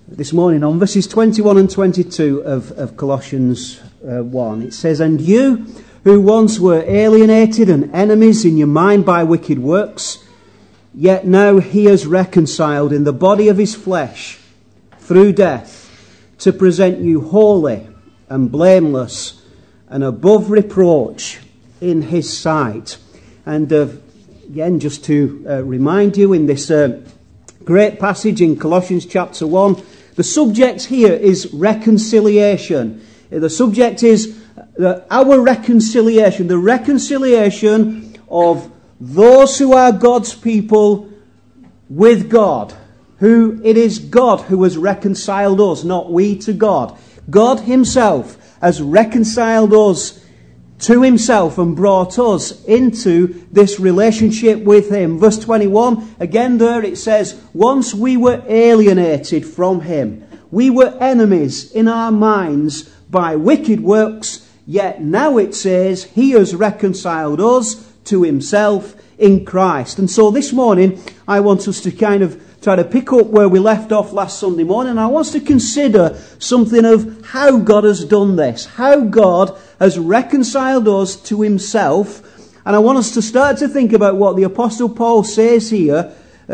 this morning on verses 21 and 22 of Colossians 1. It says, "And you, who once were alienated and enemies in your mind by wicked works, yet now he has reconciled in the body of his flesh through death, to present you holy and blameless and above reproach in his sight." And again, just to remind you, in this great passage in Colossians chapter 1, the subject here is reconciliation. The subject is our reconciliation, the reconciliation of those who are God's people with God. Who it is God who has reconciled us, not we to God. God himself has reconciled us to himself and brought us into this relationship with him. Verse 21, again there it says, once we were alienated from him. We were enemies in our minds by wicked works, yet now it says he has reconciled us to himself in Christ. And so this morning I want us to kind of try to pick up where we left off last Sunday morning. I want us to consider something of how God has done this, how God has reconciled us to himself. And I want us to start to think about what the Apostle Paul says here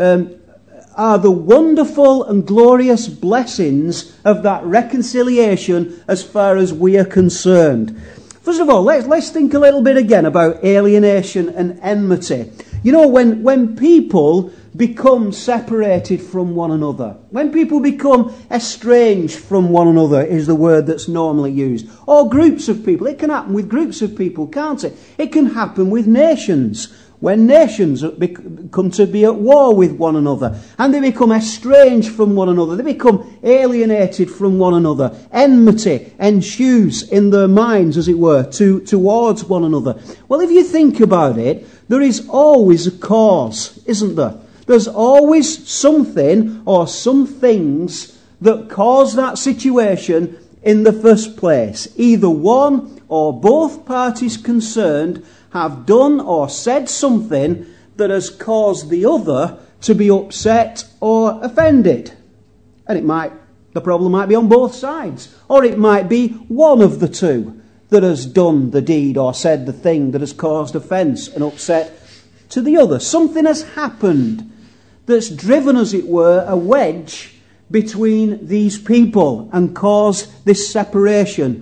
are the wonderful and glorious blessings of that reconciliation as far as we are concerned. First of all, let's think a little bit again about alienation and enmity. You know, when people become separated from one another, when people become estranged from one another is the word that's normally used, or groups of people. It can happen with groups of people, can't it? It can happen with nations. When nations come to be at war with one another and they become estranged from one another, they become alienated from one another. Enmity ensues in their minds, as it were, towards one another. Well, if you think about it, there is always a cause, isn't there? There's always something or some things that cause that situation in the first place. Either one or both parties concerned have done or said something that has caused the other to be upset or offended. And the problem might be on both sides. Or it might be one of the two that has done the deed or said the thing that has caused offence and upset to the other. Something has happened that's driven, as it were, a wedge between these people and caused this separation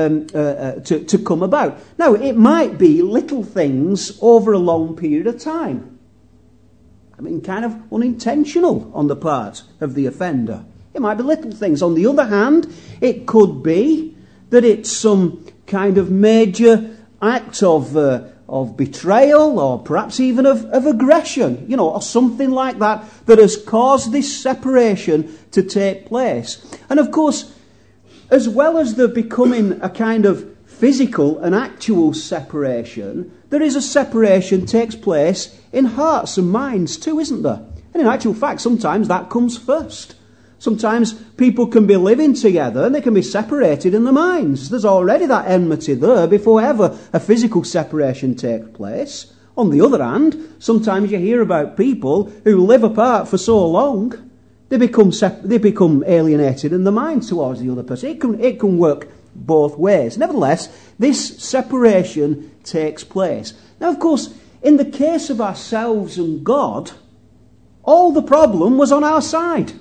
to come about. Now, it might be little things over a long period of time. I mean, kind of unintentional on the part of the offender. It might be little things. On the other hand, it could be that it's some kind of major act of betrayal, or perhaps even of aggression, or something like that has caused this separation to take place. And of course, as well as there becoming a kind of physical and actual separation, there is a separation takes place in hearts and minds too, isn't there? And in actual fact, sometimes that comes first. Sometimes people can be living together and they can be separated in their minds. There's already that enmity there before ever a physical separation takes place. On the other hand, sometimes you hear about people who live apart for so long, they become alienated in their minds towards the other person. It can work both ways. Nevertheless, this separation takes place. Now, of course, in the case of ourselves and God, all the problem was on our side.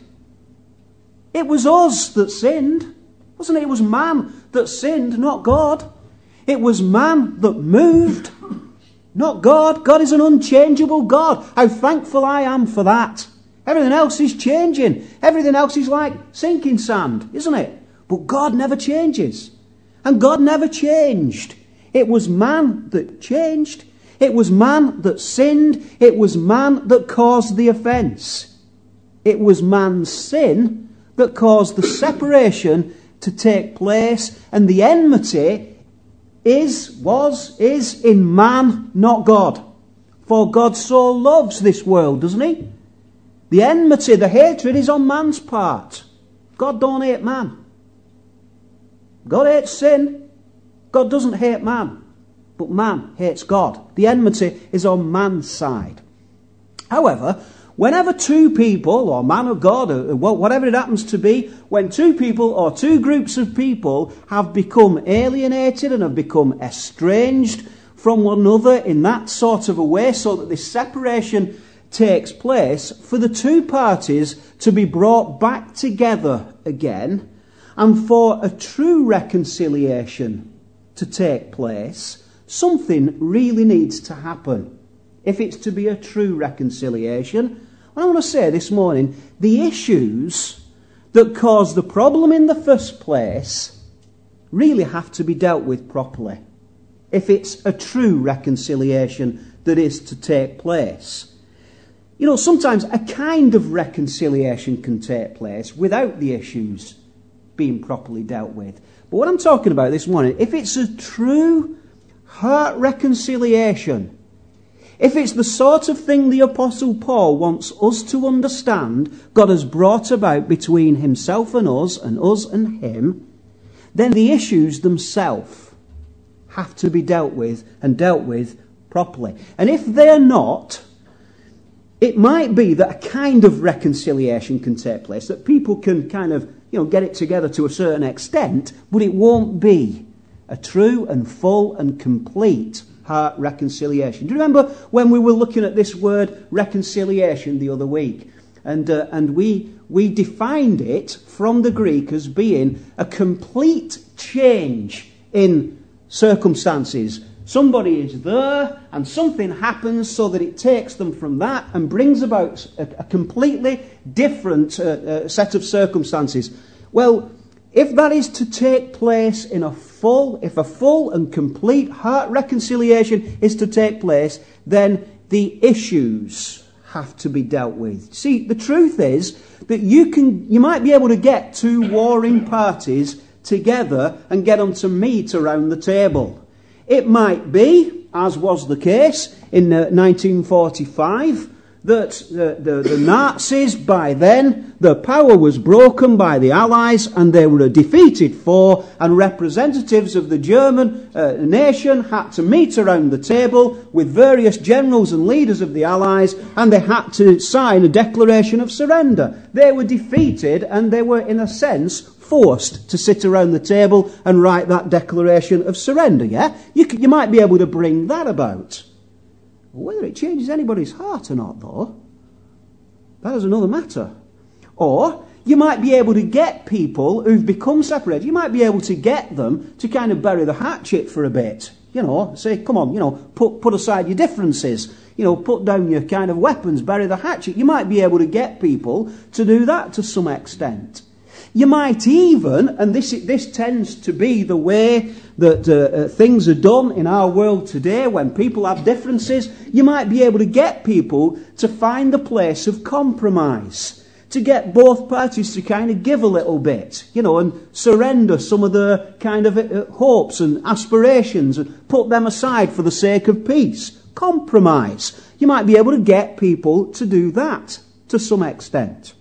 It was us that sinned, wasn't it? It was man that sinned, not God. It was man that moved, not God. God is an unchangeable God. How thankful I am for that. Everything else is changing. Everything else is like sinking sand, isn't it? But God never changes. And God never changed. It was man that changed. It was man that sinned. It was man that caused the offence. It was man's sin that caused the separation to take place. And the enmity is in man, not God. For God so loves this world, doesn't he? The enmity, the hatred is on man's part. God don't hate man. God hates sin. God doesn't hate man. But man hates God. The enmity is on man's side. However, Whenever two people, or man of God, or whatever it happens to be, when two people or two groups of people have become alienated and have become estranged from one another in that sort of a way, so that this separation takes place, for the two parties to be brought back together again, and for a true reconciliation to take place, something really needs to happen. If it's to be a true reconciliation, I want to say this morning, the issues that caused the problem in the first place really have to be dealt with properly. If it's a true reconciliation that is to take place. You know, sometimes a kind of reconciliation can take place without the issues being properly dealt with. But what I'm talking about this morning, if it's a true heart reconciliation, if it's the sort of thing the Apostle Paul wants us to understand God has brought about between himself and us and him, then the issues themselves have to be dealt with and dealt with properly. And if they're not, it might be that a kind of reconciliation can take place, that people can kind of, get it together to a certain extent, but it won't be a true and full and complete heart reconciliation. Do you remember when we were looking at this word reconciliation the other week? And we defined it from the Greek as being a complete change in circumstances. Somebody is there and something happens so that it takes them from that and brings about a completely different set of circumstances. Well, if that is to take place if a full and complete heart reconciliation is to take place, then the issues have to be dealt with. See, the truth is that you might be able to get two warring parties together and get them to meet around the table. It might be, as was the case in 1945, that the Nazis, by then, the power was broken by the Allies and they were a defeated foe, and representatives of the German nation had to meet around the table with various generals and leaders of the Allies, and they had to sign a declaration of surrender. They were defeated and they were, in a sense, forced to sit around the table and write that declaration of surrender, yeah? You might be able to bring that about. Whether it changes anybody's heart or not, though, that is another matter. Or you might be able to get people who've become separated, you might be able to get them to kind of bury the hatchet for a bit. Say, come on, put aside your differences. Put down your kind of weapons, bury the hatchet. You might be able to get people to do that to some extent. You might even, and this tends to be the way that things are done in our world today when people have differences, you might be able to get people to find a place of compromise, to get both parties to kind of give a little bit, and surrender some of their kind of hopes and aspirations and put them aside for the sake of peace. Compromise. You might be able to get people to do that to some extent.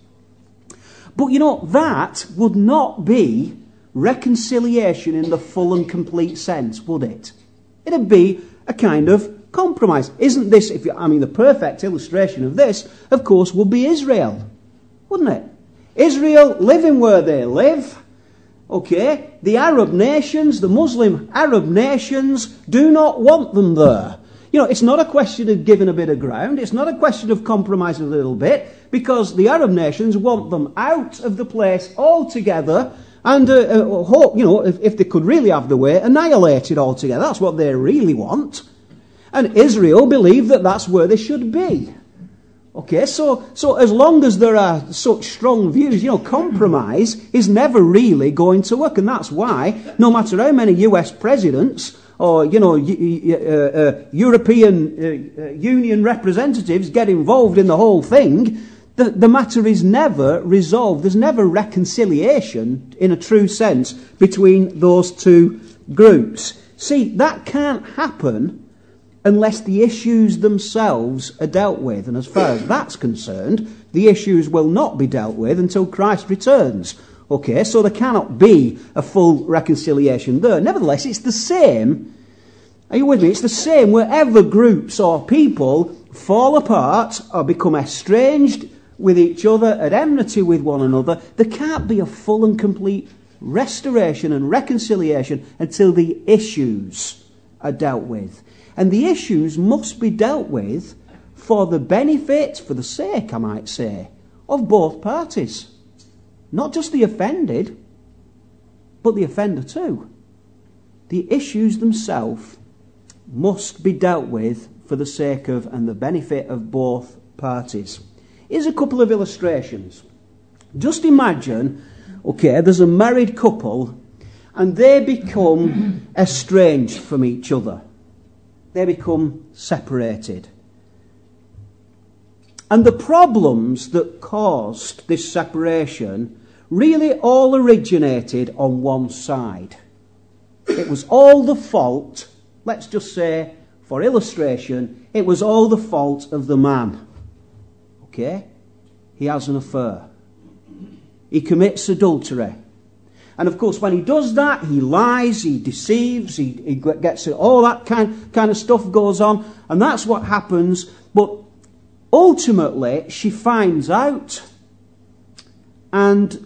But that would not be reconciliation in the full and complete sense, would it? It'd be a kind of compromise. Isn't this, the perfect illustration of this, of course, would be Israel, wouldn't it? Israel living where they live, okay? The Arab nations, the Muslim Arab nations, do not want them there. It's not a question of giving a bit of ground. It's not a question of compromising a little bit, because the Arab nations want them out of the place altogether and hope, if they could really have their way, annihilate it altogether. That's what they really want. And Israel believe that that's where they should be. Okay, so as long as there are such strong views, compromise is never really going to work. And that's why, no matter how many US presidents or, European Union representatives get involved in the whole thing, the matter is never resolved. There's never reconciliation in a true sense between those two groups. See, that can't happen unless the issues themselves are dealt with. And as far as that's concerned, the issues will not be dealt with until Christ returns. Okay, so there cannot be a full reconciliation there. Nevertheless, it's the same. Are you with me? It's the same wherever groups or people fall apart or become estranged with each other, at enmity with one another, there can't be a full and complete restoration and reconciliation until the issues are dealt with. And the issues must be dealt with for the benefit, for the sake, I might say, of both parties. Not just the offended, but the offender too. The issues themselves must be dealt with for the sake of and the benefit of both parties. Here's a couple of illustrations. Just imagine, okay, there's a married couple and they become estranged from each other. They become separated. And the problems that caused this separation really all originated on one side. It was all the fault, let's just say, for illustration, it was all the fault of the man. Okay? He has an affair. He commits adultery. And of course, when he does that, he lies, he deceives, he gets it, all that kind of stuff goes on. And that's what happens. But ultimately, she finds out. And,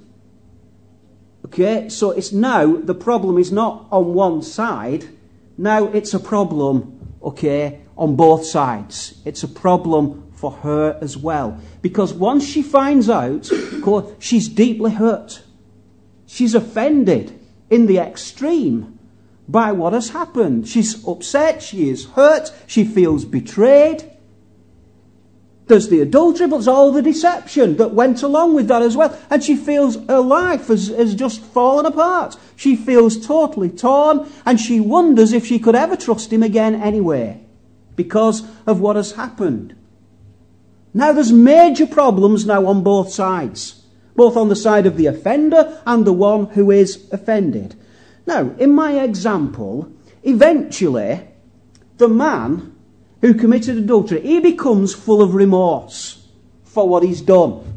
okay, so it's now, the problem is not on one side. Now it's a problem, okay, on both sides. It's a problem for her as well. Because once she finds out, she's deeply hurt. She's offended in the extreme by what has happened. She's upset, she is hurt, she feels betrayed. There's the adultery, but there's all the deception that went along with that as well. And she feels her life has just fallen apart. She feels totally torn, and she wonders if she could ever trust him again anyway, because of what has happened. Now there's major problems now on both sides, both on the side of the offender and the one who is offended. Now, in my example, eventually, the man who committed adultery, he becomes full of remorse for what he's done.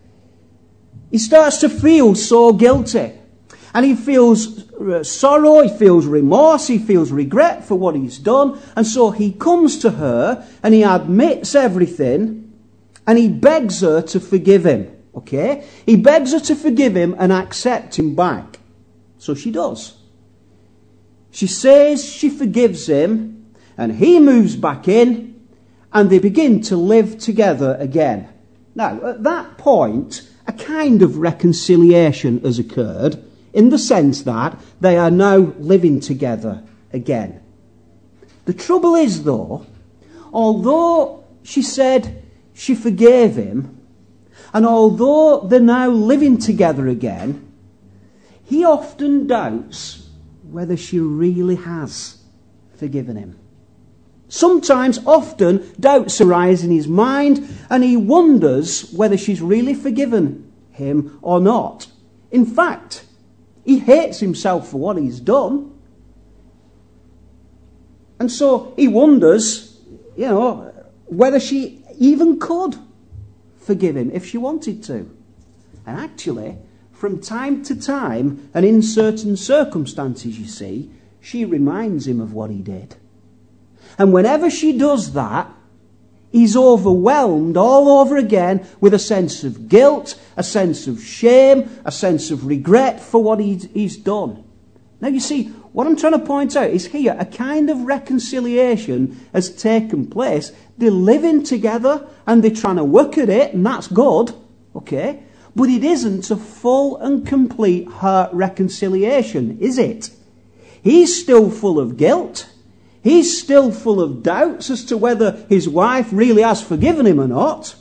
He starts to feel so guilty. And he feels sorrow, he feels remorse, he feels regret for what he's done. And so he comes to her and he admits everything and he begs her to forgive him. Okay? He begs her to forgive him and accept him back. So she does. She says she forgives him, and he moves back in, and they begin to live together again. Now, at that point, a kind of reconciliation has occurred, in the sense that they are now living together again. The trouble is, though, although she said she forgave him, and although they're now living together again, he often doubts whether she really has forgiven him. Sometimes, often, doubts arise in his mind, and he wonders whether she's really forgiven him or not. In fact, he hates himself for what he's done. And so he wonders, whether she even could forgive him if she wanted to. And actually, from time to time, and in certain circumstances, you see, she reminds him of what he did. And whenever she does that, he's overwhelmed all over again with a sense of guilt, a sense of shame, a sense of regret for what he's done. Now you see, what I'm trying to point out is here a kind of reconciliation has taken place. They're living together and they're trying to work at it, and that's good, okay? But it isn't a full and complete heart reconciliation, is it? He's still full of guilt. He's still full of doubts as to whether his wife really has forgiven him or not.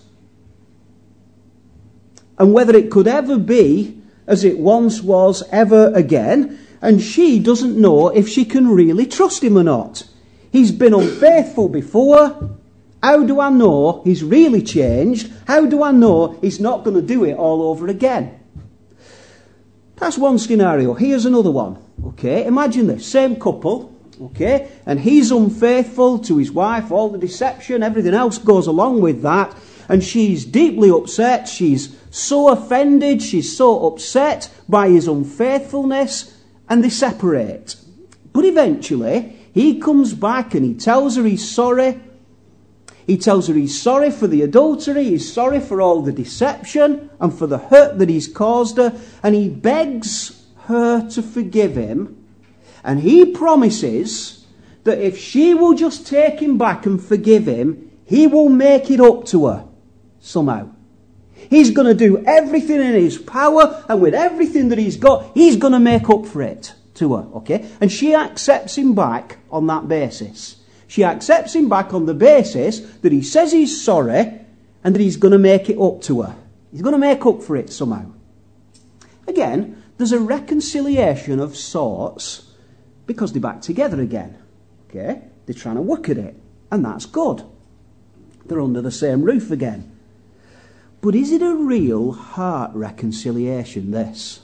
And whether it could ever be as it once was ever again. And she doesn't know if she can really trust him or not. He's been unfaithful before. How do I know he's really changed? How do I know he's not going to do it all over again? That's one scenario. Here's another one. Okay, imagine this. Same couple. Okay, and he's unfaithful to his wife, all the deception, everything else goes along with that, and she's deeply upset, she's so offended, she's so upset by his unfaithfulness, and they separate. But eventually, he comes back and he tells her he's sorry. He tells her he's sorry for the adultery, he's sorry for all the deception and for the hurt that he's caused her, and he begs her to forgive him, and he promises that if she will just take him back and forgive him, he will make it up to her somehow. He's going to do everything in his power, and with everything that he's got, he's going to make up for it to her, okay? And she accepts him back on that basis. She accepts him back on the basis that he says he's sorry and that he's going to make it up to her. He's going to make up for it somehow. Again, there's a reconciliation of sorts because they're back together again. Okay? They're trying to work at it, and that's good. They're under the same roof again. But is it a real heart reconciliation, this?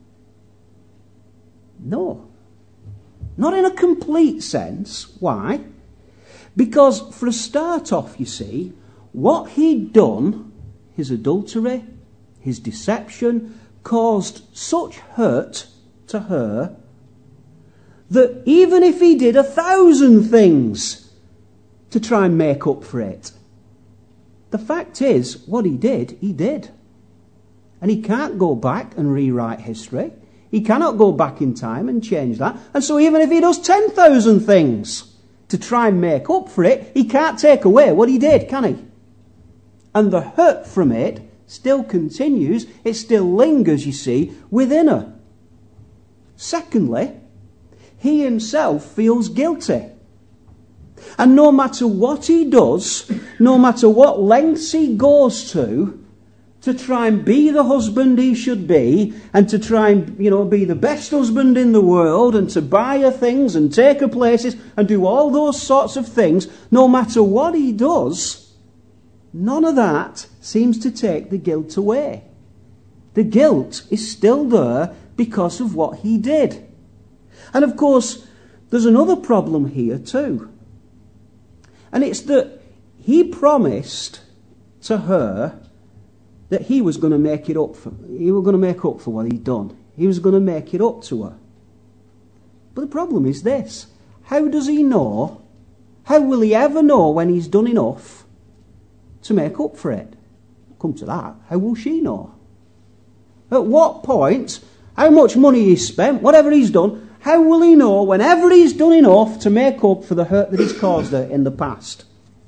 No. Not in a complete sense. Why? Because for a start off, you see, what he'd done, his adultery, his deception, caused such hurt to her that even if he did 1,000 things to try and make up for it, the fact is, what he did, he did. And he can't go back and rewrite history. He cannot go back in time and change that. And so even if he does 10,000 things to try and make up for it, he can't take away what he did, can he? And the hurt from it still continues. It still lingers, you see, within her. Secondly, he himself feels guilty. And no matter what he does, no matter what lengths he goes to try and be the husband he should be, and to try and, be the best husband in the world, and to buy her things and take her places and do all those sorts of things, no matter what he does, none of that seems to take the guilt away. The guilt is still there because of what he did. And of course, there's another problem here too. And it's that he promised to her that he was going to make it up for. He was going to make up for what he'd done. He was going to make it up to her. But the problem is this: how does he know? How will he ever know when he's done enough to make up for it? Come to that, how will she know? At what point? How much money he's spent? Whatever he's done. How will he know whenever he's done enough to make up for the hurt that he's caused her in the past?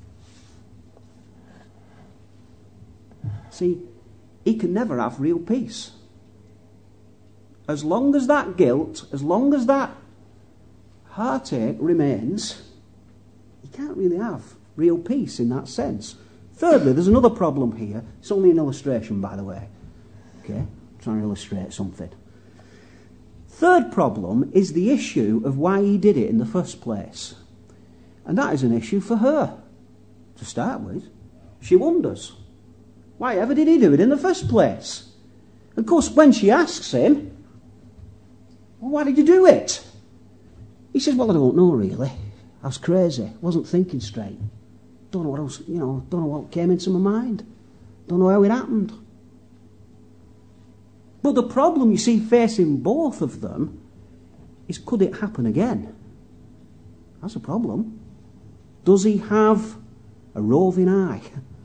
See, he can never have real peace. As long as that guilt, as long as that heartache remains, he can't really have real peace in that sense. Thirdly, there's another problem here. It's only an illustration, by the way. Okay? I'm trying to illustrate something. Third problem is the issue of why he did it in the first place. And that is an issue for her, to start with. She wonders, why ever did he do it in the first place? Of course, when she asks him, well, why did you do it? He says, well, I don't know really. I was crazy. Wasn't thinking straight. Don't know what else, don't know what came into my mind. Don't know how it happened. But the problem, you see, facing both of them is, could it happen again? That's a problem. Does he have a roving eye?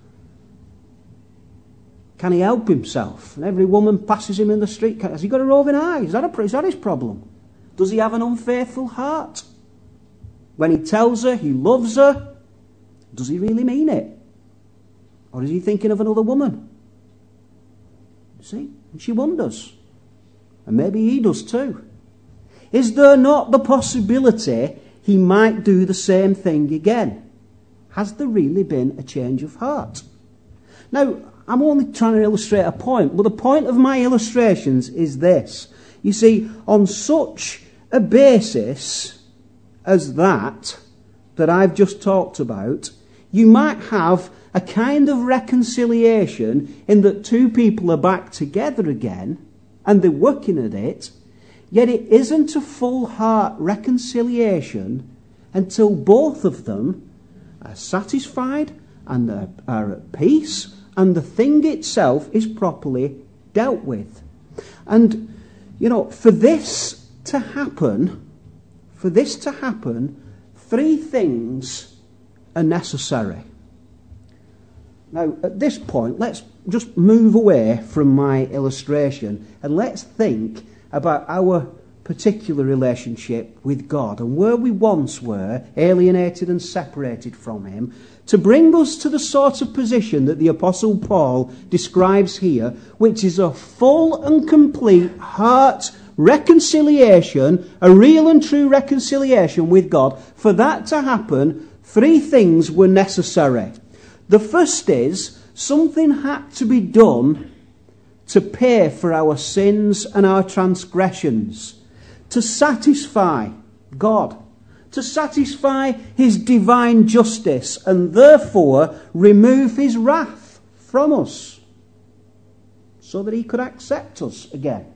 Can he help himself? And every woman passes him in the street. Has he got a roving eye? Is that his problem? Does he have an unfaithful heart? When he tells her he loves her, does he really mean it? Or is he thinking of another woman? See? And she wonders. And maybe he does too. Is there not the possibility he might do the same thing again? Has there really been a change of heart? Now, I'm only trying to illustrate a point, but the point of my illustrations is this. You see, on such a basis as that I've just talked about, you might have a kind of reconciliation in that two people are back together again and they're working at it, yet it isn't a full heart reconciliation until both of them are satisfied and are at peace and the thing itself is properly dealt with. And, for this to happen, three things are necessary. Now, at this point, let's just move away from my illustration and let's think about our particular relationship with God and where we once were, alienated and separated from Him, to bring us to the sort of position that the Apostle Paul describes here, which is a full and complete heart reconciliation, a real and true reconciliation with God. For that to happen, three things were necessary. The first is, something had to be done to pay for our sins and our transgressions, to satisfy God, to satisfy His divine justice, and therefore remove His wrath from us, so that He could accept us again.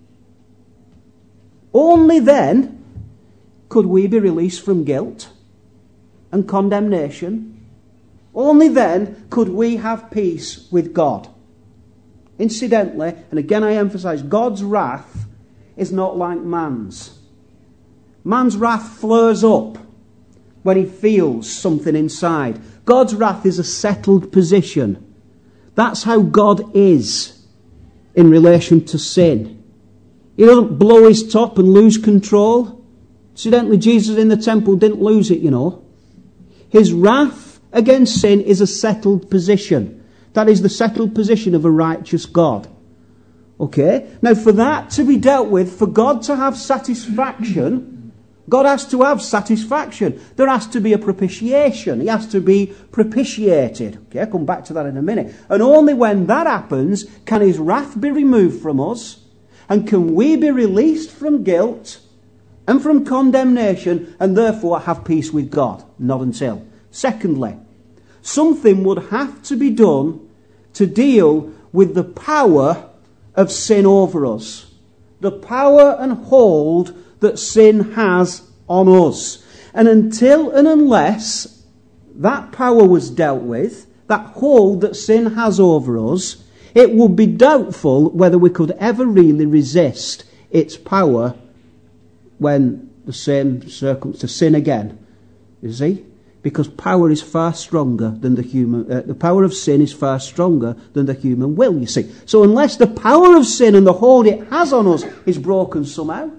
Only then could we be released from guilt and condemnation. Only then could we have peace with God. Incidentally, and again I emphasize, God's wrath is not like man's. Man's wrath flares up when he feels something inside. God's wrath is a settled position. That's how God is in relation to sin. He doesn't blow his top and lose control. Incidentally, Jesus in the temple didn't lose it, you know. His wrath against sin is a settled position. That is the settled position of a righteous God. Okay? Now, for that to be dealt with, for God to have satisfaction, God has to have satisfaction. There has to be a propitiation. He has to be propitiated. Okay, I'll come back to that in a minute. And only when that happens can His wrath be removed from us, and can we be released from guilt and from condemnation, and therefore have peace with God. Not until. Secondly, something would have to be done to deal with the power of sin over us. The power and hold that sin has on us. And until and unless that power was dealt with, that hold that sin has over us, it would be doubtful whether we could ever really resist its power when the same circumstance, to sin again. You see? Because power is far stronger than the human... the power of sin is far stronger than the human will, you see. So unless the power of sin and the hold it has on us is broken somehow,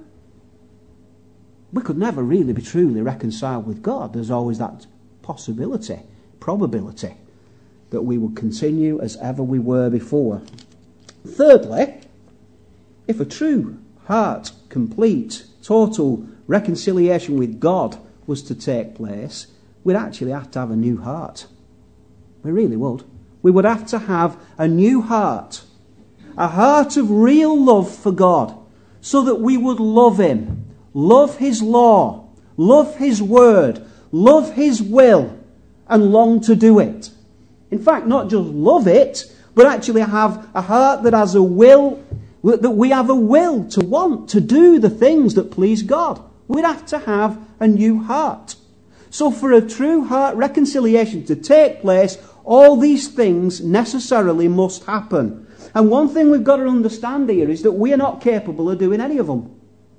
we could never really be truly reconciled with God. There's always that possibility, probability, that we will continue as ever we were before. Thirdly, if a true heart, complete, total reconciliation with God was to take place, we'd actually have to have a new heart. We really would. We would have to have a new heart. A heart of real love for God, so that we would love Him, love His law, love His word, love His will, and long to do it. In fact, not just love it, but actually have a heart that has a will, that we have a will to want to do the things that please God. We'd have to have a new heart. So for a true heart reconciliation to take place, all these things necessarily must happen. And one thing we've got to understand here is that we are not capable of doing any of them.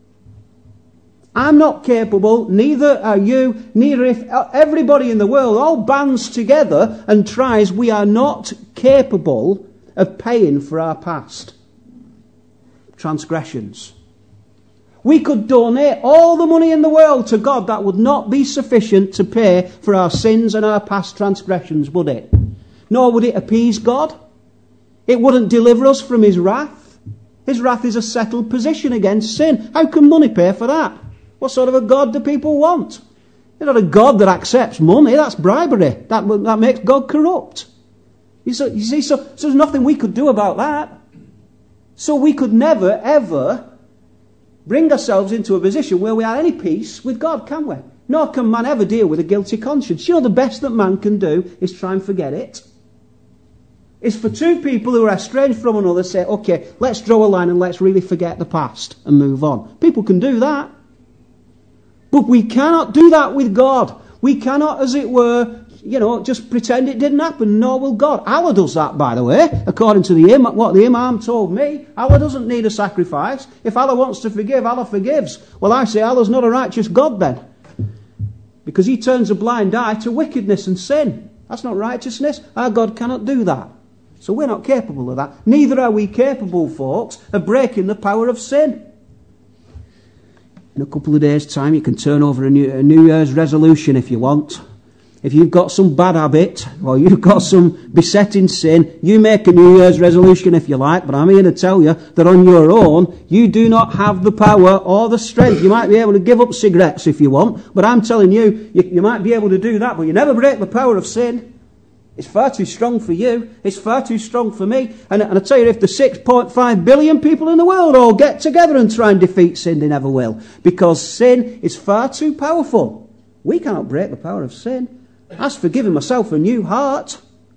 I'm not capable, neither are you, neither if everybody in the world all bands together and tries, we are not capable of paying for our past transgressions. We could donate all the money in the world to God. That would not be sufficient to pay for our sins and our past transgressions, would it? Nor would it appease God. It wouldn't deliver us from His wrath. His wrath is a settled position against sin. How can money pay for that? What sort of a God do people want? They're not a God that accepts money. That's bribery. That makes God corrupt. You see, so there's nothing we could do about that. So we could never, ever bring ourselves into a position where we have any peace with God, can we? Nor can man ever deal with a guilty conscience. You know, the best that man can do is try and forget it. It's for two people who are estranged from one another say, okay, let's draw a line and let's really forget the past and move on. People can do that. But we cannot do that with God. We cannot, as it were, just pretend it didn't happen, nor will God. Allah does that, by the way, according to what the Imam told me. Allah doesn't need a sacrifice. If Allah wants to forgive, Allah forgives. Well, I say Allah's not a righteous God then, because He turns a blind eye to wickedness and sin. That's not righteousness. Our God cannot do that. So we're not capable of that. Neither are we capable, folks, of breaking the power of sin. In a couple of days' time, you can turn over a New Year's resolution if you want. If you've got some bad habit, or you've got some besetting sin, you make a New Year's resolution if you like, but I'm here to tell you that on your own, you do not have the power or the strength. You might be able to give up cigarettes if you want, but I'm telling you, you might be able to do that, but you never break the power of sin. It's far too strong for you. It's far too strong for me. And I tell you, if the 6.5 billion people in the world all get together and try and defeat sin, they never will. Because sin is far too powerful. We cannot break the power of sin. As for giving myself a new heart,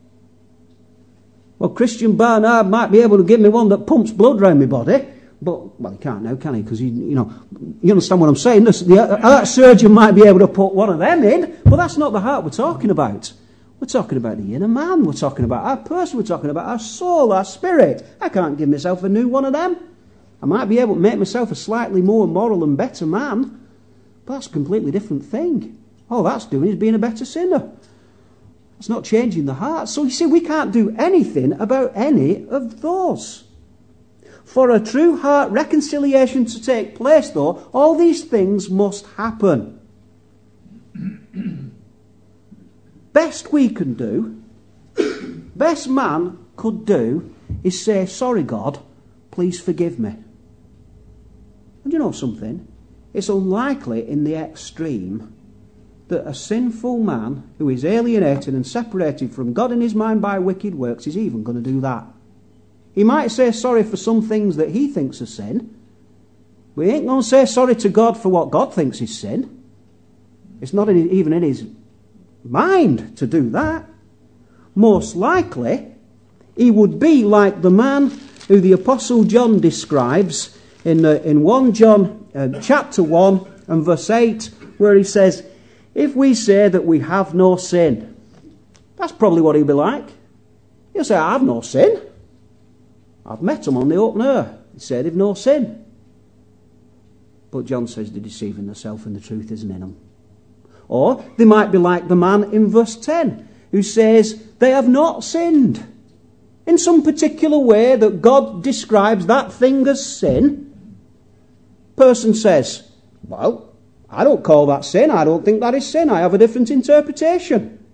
well, Christian Barnard might be able to give me one that pumps blood round my body. But, well, he can't now, can he? Because, you understand what I'm saying. That surgeon might be able to put one of them in. But that's not the heart we're talking about. We're talking about the inner man. We're talking about our person. We're talking about our soul, our spirit. I can't give myself a new one of them. I might be able to make myself a slightly more moral and better man, but that's a completely different thing. All that's doing is being a better sinner. It's not changing the heart. So you see, we can't do anything about any of those. For a true heart reconciliation to take place, though, all these things must happen. Best we can do, best man could do, is say, sorry God, please forgive me. And you know something? It's unlikely in the extreme that a sinful man who is alienated and separated from God in his mind by wicked works is even going to do that. He might say sorry for some things that he thinks are sin, but he ain't going to say sorry to God for what God thinks is sin. It's not even in his mind to do that. Most likely, he would be like the man who the Apostle John describes in 1 John chapter 1 and verse 8, where he says, if we say that we have no sin, that's probably what he'll be like. He'll say, I have no sin. I've met them on the open air. They say they've no sin. But John says they're deceiving themselves and the truth isn't in them. Or they might be like the man in verse 10 who says they have not sinned. In some particular way that God describes that thing as sin. Person says, well, I don't call that sin. I don't think that is sin. I have a different interpretation.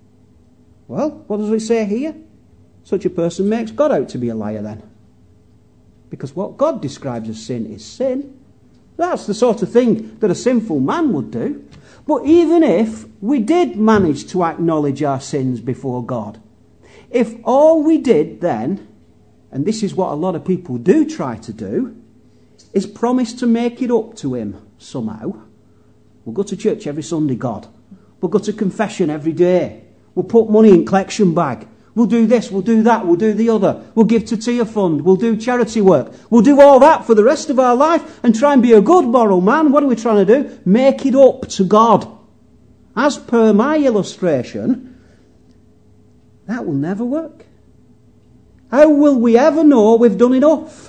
Well, what does it say here? Such a person makes God out to be a liar then. Because what God describes as sin is sin. That's the sort of thing that a sinful man would do. But even if we did manage to acknowledge our sins before God, if all we did then, and this is what a lot of people do try to do, is promise to make it up to him somehow. We'll go to church every Sunday, God. We'll go to confession every day. We'll put money in collection bag. We'll do this, we'll do that, we'll do the other. We'll give to Tia Fund, we'll do charity work. We'll do all that for the rest of our life and try and be a good moral man. What are we trying to do? Make it up to God. As per my illustration, that will never work. How will we ever know we've done enough?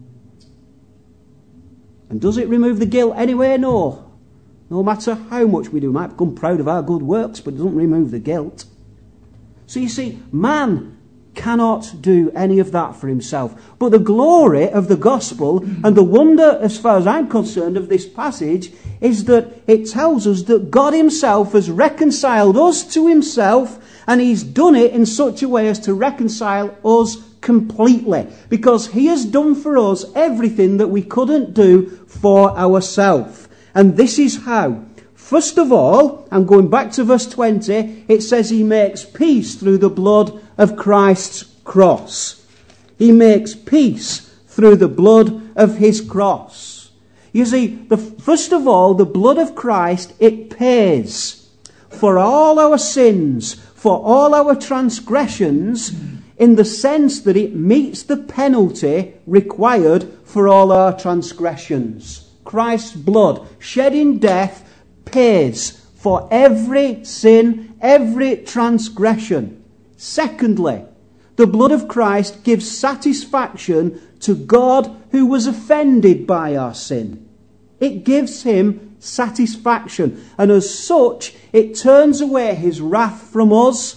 And does it remove the guilt anyway? No. No matter how much we do. We might become proud of our good works, but it doesn't remove the guilt. So you see, man cannot do any of that for himself. But the glory of the gospel and the wonder, as far as I'm concerned, of this passage is that it tells us that God himself has reconciled us to himself, and he's done it in such a way as to reconcile us completely. Because he has done for us everything that we couldn't do for ourselves. And this is how. First of all, I'm going back to verse 20, it says he makes peace through the blood of Christ's cross. He makes peace through the blood of his cross. You see, first of all, the blood of Christ, it pays for all our sins, for all our transgressions, in the sense that it meets the penalty required for all our transgressions. Christ's blood, shed in death, pays for every sin, every transgression. Secondly, the blood of Christ gives satisfaction to God who was offended by our sin. It gives him satisfaction, and as such, it turns away his wrath from us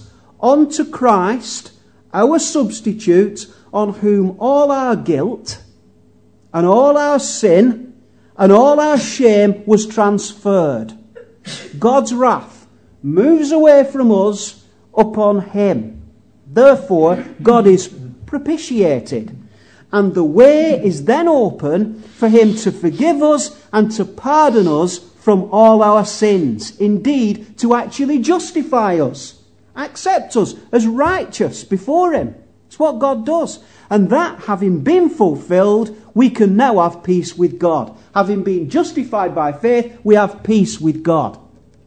onto Christ, our substitute, on whom all our guilt and all our sin and all our shame was transferred. God's wrath moves away from us upon him. Therefore, God is propitiated. And the way is then open for him to forgive us and to pardon us from all our sins. Indeed, to actually justify us, accept us as righteous before him. It's what God does. And that having been fulfilled, we can now have peace with God. Having been justified by faith, we have peace with God.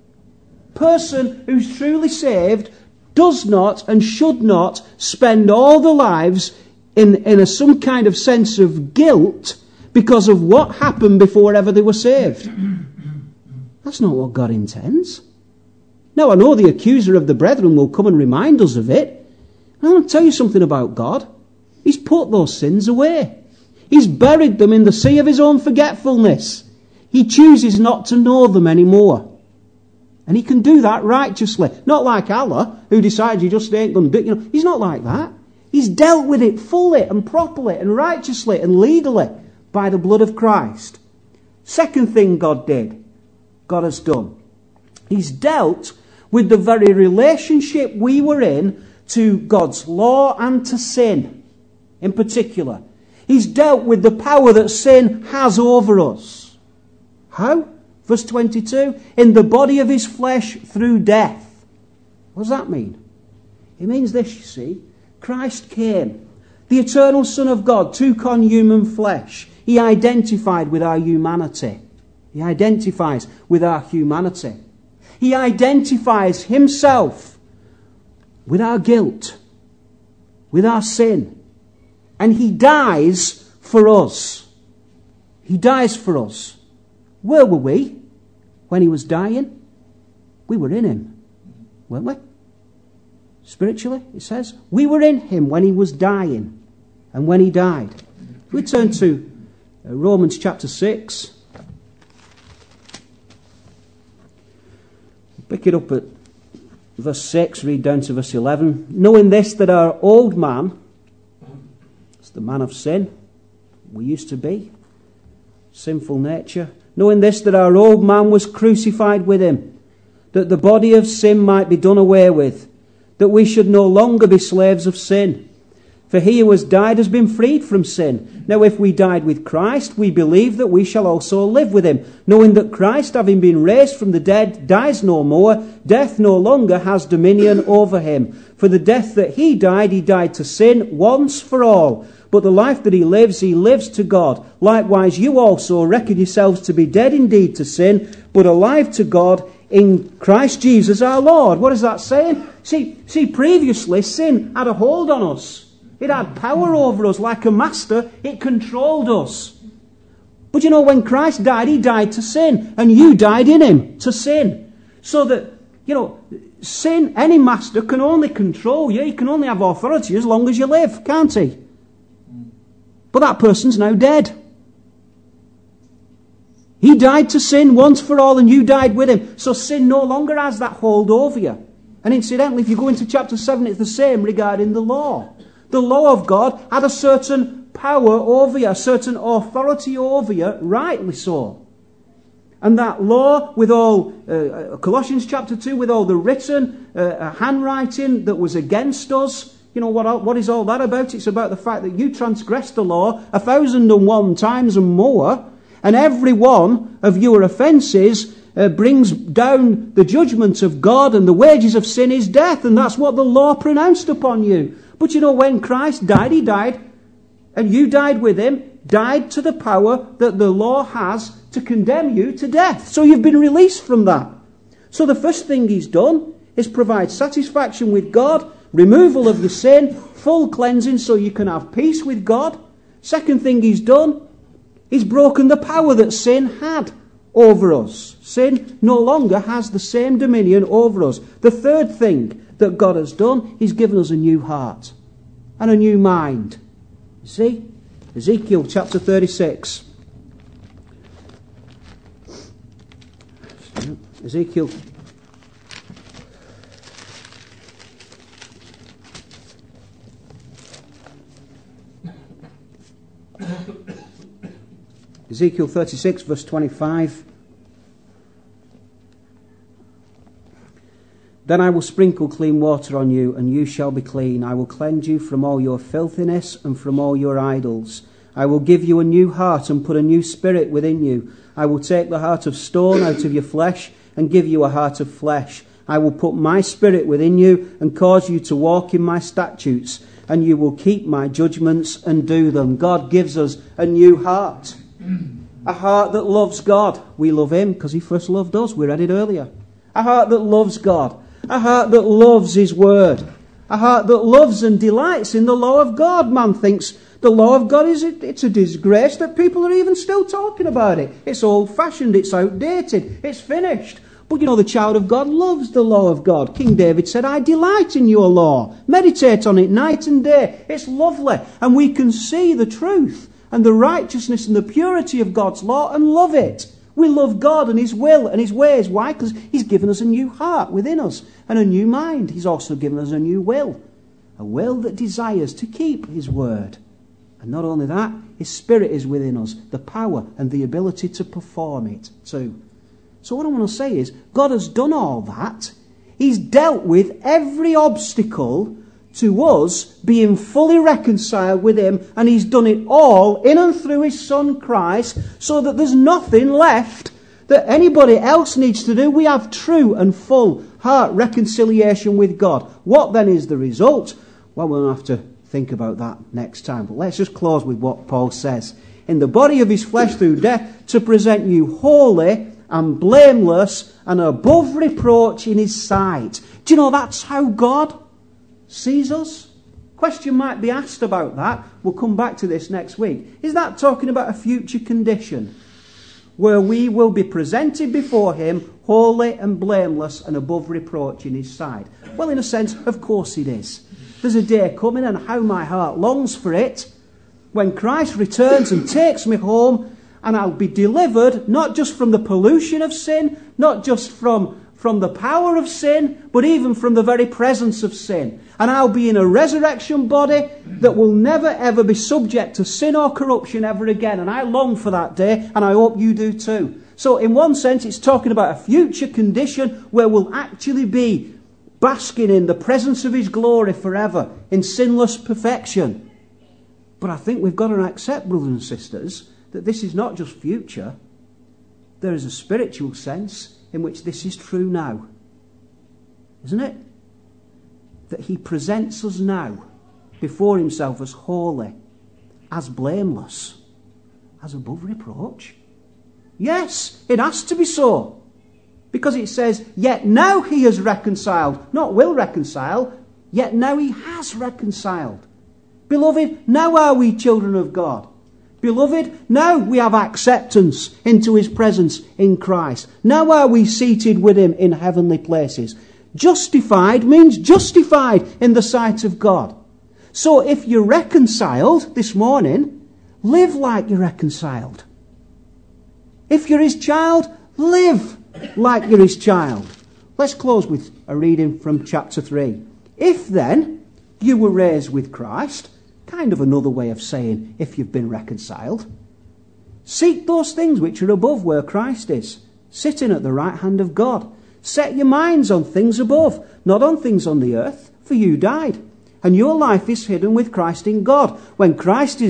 Person who's truly saved does not and should not spend all their lives in some kind of sense of guilt because of what happened before ever they were saved. That's not what God intends. Now, I know the accuser of the brethren will come and remind us of it. I want to tell you something about God. He's put those sins away. He's buried them in the sea of his own forgetfulness. He chooses not to know them anymore. And he can do that righteously. Not like Allah, who decides he just ain't going to do it. He's not like that. He's dealt with it fully and properly and righteously and legally by the blood of Christ. Second thing God has done. He's dealt with the very relationship we were in to God's law and to sin in particular. He's dealt with the power that sin has over us. How? Verse 22, in the body of his flesh through death. What does that mean? It means this, you see. Christ came, the eternal Son of God, took on human flesh. He identified with our humanity. He identifies with our humanity. He identifies himself with our guilt, with our sin. And he dies for us. He dies for us. Where were we when he was dying? We were in him, weren't we? Spiritually, it says, we were in him when he was dying and when he died. We turn to Romans chapter 6. Pick it up at verse 6, read down to verse 11. Knowing this, that our old man, it's the man of sin, we used to be, sinful nature. Knowing this, that our old man was crucified with him, that the body of sin might be done away with, that we should no longer be slaves of sin. For he who has died has been freed from sin. Now if we died with Christ, we believe that we shall also live with him, knowing that Christ, having been raised from the dead, dies no more. Death no longer has dominion over him. For the death that he died to sin once for all. But the life that he lives to God. Likewise, you also reckon yourselves to be dead indeed to sin, but alive to God in Christ Jesus our Lord. What is that saying? See, previously sin had a hold on us. It had power over us like a master. It controlled us. But you know, when Christ died, he died to sin. And you died in him to sin. So that, you know, sin, any master can only control you. He can only have authority as long as you live, can't he? But that person's now dead. He died to sin once for all and you died with him. So sin no longer has that hold over you. And incidentally, if you go into chapter 7, it's the same regarding the law. The law of God had a certain power over you, a certain authority over you, rightly so. And that law, with all, Colossians chapter 2, with all the written handwriting that was against us, you know, what is all that about? It's about the fact that you transgressed the law 1,001 times and more, and every one of your offences brings down the judgment of God, and the wages of sin is death, and that's what the law pronounced upon you. But you know, when Christ died, he died, and you died with him, died to the power that the law has to condemn you to death. So you've been released from that. So the first thing he's done is provide satisfaction with God, removal of your sin, full cleansing so you can have peace with God. Second thing he's done, he's broken the power that sin had over us. Sin no longer has the same dominion over us. The third thing that God has done, he's given us a new heart and a new mind. You see? Ezekiel chapter 36. Ezekiel Ezekiel 36, verse 25. Then I will sprinkle clean water on you, and you shall be clean. I will cleanse you from all your filthiness and from all your idols. I will give you a new heart and put a new spirit within you. I will take the heart of stone out of your flesh and give you a heart of flesh. I will put my spirit within you and cause you to walk in my statutes, and you will keep my judgments and do them. God gives us a new heart. A heart that loves God. We love him because he first loved us. We read it earlier. A heart that loves God. A heart that loves his word. A heart that loves and delights in the law of God. Man thinks the law of God it's a disgrace that people are even still talking about it. It's old-fashioned, it's outdated, it's finished. But you know, the child of God loves the law of God. King David said, I delight in your law. Meditate on it night and day. It's lovely. And we can see the truth and the righteousness and the purity of God's law and love it. We love God and his will and his ways. Why? Because he's given us a new heart within us and a new mind. He's also given us a new will. A will that desires to keep his word. And not only that, his spirit is within us. The power and the ability to perform it too. So what I want to say is, God has done all that. He's dealt with every obstacle to us being fully reconciled with him, and he's done it all in and through his Son Christ, so that there's nothing left that anybody else needs to do. We have true and full heart reconciliation with God. What then is the result? Well, we'll have to think about that next time. But let's just close with what Paul says. In the body of his flesh through death, to present you holy and blameless and above reproach in his sight. Do you know that's how God sees us? Question might be asked about that. We'll come back to this next week. Is that talking about a future condition where we will be presented before him holy and blameless and above reproach in his sight? Well, in a sense, of course it is. There's a day coming, and how my heart longs for it, when Christ returns and takes me home, and I'll be delivered not just from the pollution of sin, not just from the power of sin, but even from the very presence of sin. And I'll be in a resurrection body that will never ever be subject to sin or corruption ever again. And I long for that day, and I hope you do too. So in one sense, it's talking about a future condition where we'll actually be basking in the presence of his glory forever, in sinless perfection. But I think we've got to accept, brothers and sisters, that this is not just future. There is a spiritual sense in which this is true now. Isn't it? That he presents us now before himself as holy, as blameless, as above reproach. Yes, it has to be so. Because it says, yet now he has reconciled, not will reconcile, yet now he has reconciled. Beloved, now are we children of God. Beloved, now we have acceptance into his presence in Christ. Now are we seated with him in heavenly places. Justified means justified in the sight of God. So if you're reconciled this morning, live like you're reconciled. If you're his child, live like you're his child. Let's close with a reading from chapter 3. If then you were raised with Christ, kind of another way of saying if you've been reconciled, seek those things which are above where Christ is, sitting at the right hand of God. Set your minds on things above, not on things on the earth, for you died, and your life is hidden with Christ in God. When Christ,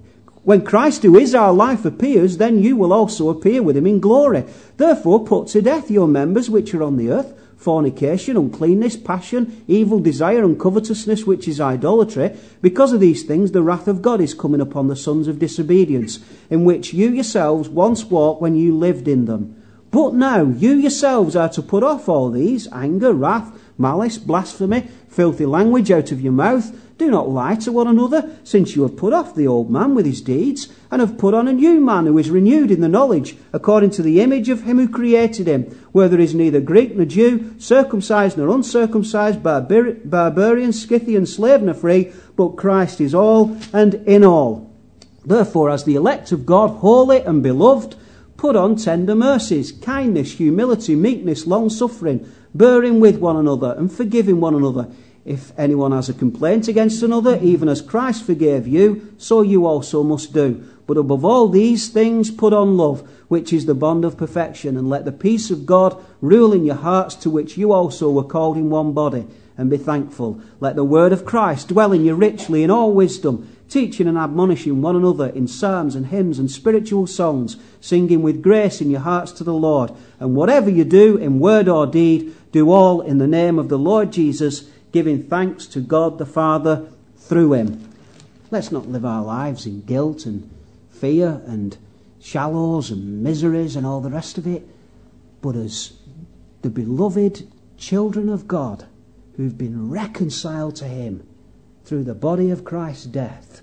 who is our life, appears, then you will also appear with him in glory. Therefore put to death your members which are on the earth, fornication, uncleanness, passion, evil desire, and covetousness, which is idolatry. Because of these things the wrath of God is coming upon the sons of disobedience, in which you yourselves once walked when you lived in them. But now you yourselves are to put off all these: anger, wrath, malice, blasphemy, filthy language out of your mouth. Do not lie to one another, since you have put off the old man with his deeds, and have put on a new man who is renewed in the knowledge, according to the image of him who created him, where there is neither Greek nor Jew, circumcised nor uncircumcised, barbarian, Scythian, slave nor free, but Christ is all and in all. Therefore, as the elect of God, holy and beloved, put on tender mercies, kindness, humility, meekness, long-suffering, bearing with one another and forgiving one another. If anyone has a complaint against another, even as Christ forgave you, so you also must do. But above all these things put on love, which is the bond of perfection. And let the peace of God rule in your hearts, to which you also were called in one body. And be thankful. Let the word of Christ dwell in you richly in all wisdom, teaching and admonishing one another in psalms and hymns and spiritual songs, singing with grace in your hearts to the Lord. And whatever you do, in word or deed, do all in the name of the Lord Jesus, giving thanks to God the Father through him. Let's not live our lives in guilt and fear and shallows and miseries and all the rest of it, but as the beloved children of God who've been reconciled to him through the body of Christ's death,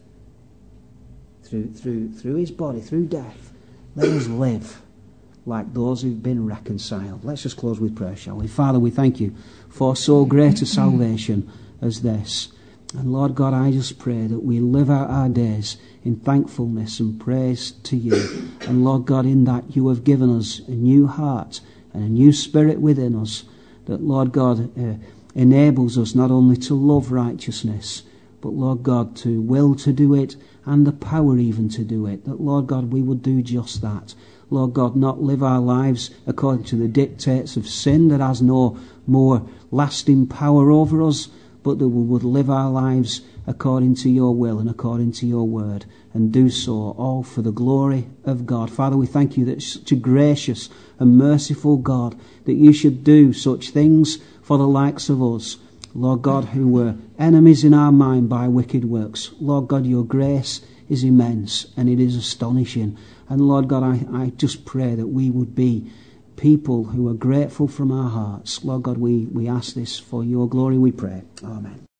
through his body, through death. Let us live like those who've been reconciled. Let's just close with prayer, shall we? Father, we thank you for so great a salvation as this. And Lord God, I just pray that we live out our days in thankfulness and praise to you. And Lord God, in that you have given us a new heart and a new spirit within us, that Lord God enables us not only to love righteousness, but Lord God, to will to do it and the power even to do it. That Lord God, we would do just that. Lord God, not live our lives according to the dictates of sin that has no more lasting power over us, but that we would live our lives according to your will and according to your word, and do so all for the glory of God. Father, we thank you that such a gracious and merciful God, that you should do such things for the likes of us, Lord God, who were enemies in our mind by wicked works. Lord God, your grace is immense and it is astonishing. And Lord God, I just pray that we would be people who are grateful from our hearts. Lord God, we ask this for your glory, we pray. Amen.